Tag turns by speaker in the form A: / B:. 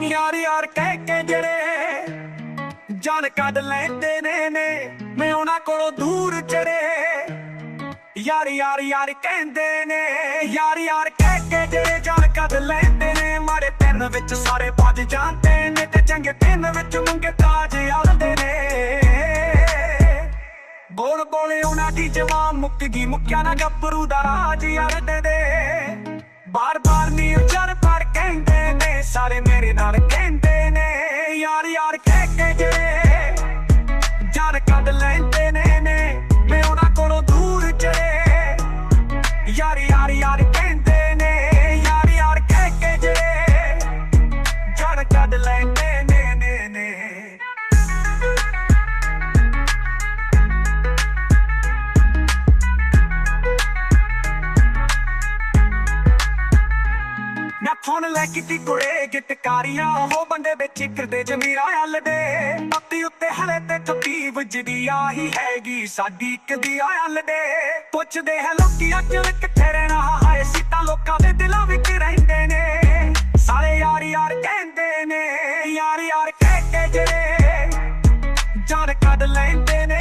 A: यार यार कह के जड़े जान कद लेंदे ने मैं उन्हां कोलों दूर चढ़े यार यार यार कहंदे ने यार यार कह के जड़े जान कद लेंदे ने मारे पिंड विच सारे भज जांदे ने ते चंगे पिंड विच मुंगे ताज आलदे ने बोल बोले उन्हां दी जवान मुक गई मुक्या ना गब्बरू दा राज यार दे बार बार नी उचर पर कहंदे ने सारे मेरे नाल कहंदे ने यार यार कह के जड़े जान कद लेंदे ने मैं उन्हां कोलों दूर चढ़े यार यार यार कहंदे ने यार यार कह के जड़े जान कद लेंदे ने फोन लैकी कुड़े गिटकारियां हो बंदे बेच करदे जमीरा हलदे पत्ती उत्ते हले ते ठप्पी वजदी आही हैगी साडी कदी हलदे पुछदे है लोकी अज किथे रहना हाय सीतां लोकां दे दिलां विच रहिंदे ने सारे यार यार कहंदे ने यार यार कह के जड़े जान कद लैंदे ने